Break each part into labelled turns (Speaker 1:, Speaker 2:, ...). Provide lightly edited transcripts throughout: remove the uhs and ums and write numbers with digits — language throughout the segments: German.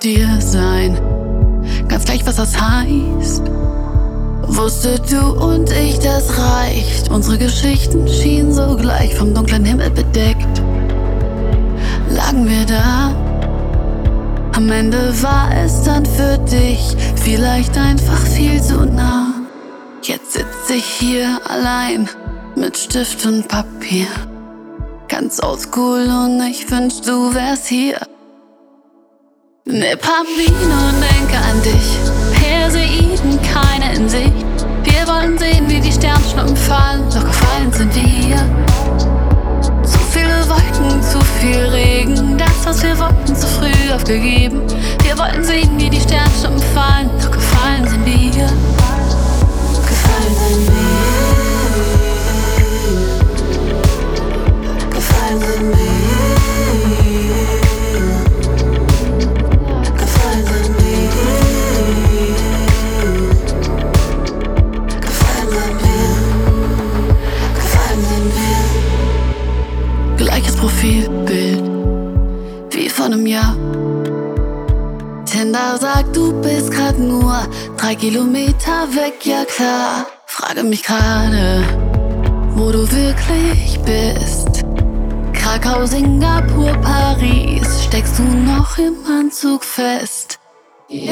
Speaker 1: dir sein, ganz gleich was das heißt. Wusstet du und ich, das reicht. Unsere Geschichten schienen so gleich, vom dunklen Himmel bedeckt. Lagen wir da, am Ende war es dann für dich vielleicht einfach viel zu nah. Jetzt sitz ich hier allein mit Stift und Papier, ganz oldschool, und ich wünsch, du wärst hier. Nipp Vino und denke an dich, Perseiden, keine in Sicht. Wir wollen sehen, wie die Sternschnuppen fallen, doch gefallen sind wir. Zu viele Wolken, zu viel Regen, das, was wir wollten, zu früh aufgegeben. Wir wollten sehen, wie die Sternschnuppen fallen, doch gefallen sind wir. Gefallen sind wir. Gefallen sind wir. Gleiches Profilbild wie vor einem Jahr. Tinder sagt, du bist grad nur 3 Kilometer weg, ja klar. Frage mich gerade, wo du wirklich bist. Krakau, Singapur, Paris, steckst du noch im Anzug fest? Ja.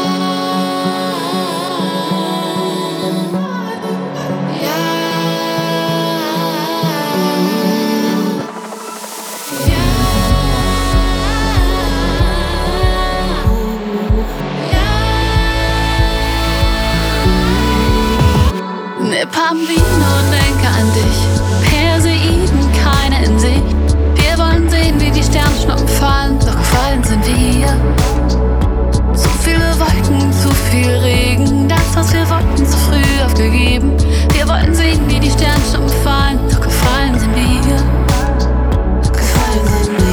Speaker 1: Nipp Vino und denke an dich, Perseiden, keine in Sicht. Wir wollen sehen, wie die Sternschnuppen fallen, doch gefallen sind wir. Zu viele Wolken, zu viel Regen, das, was wir wollten, zu früh aufgegeben. Wir wollten sehen, wie die Sternschnuppen fallen, doch gefallen sind wir. Gefallen sind wir.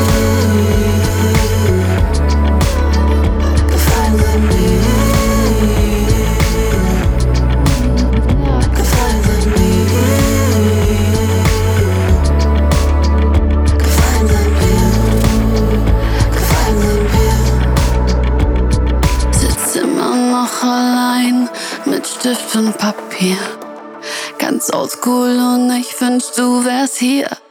Speaker 1: Gefallen sind wir. Allein mit Stift und Papier, ganz oldschool, und ich wünsch, du wärst hier.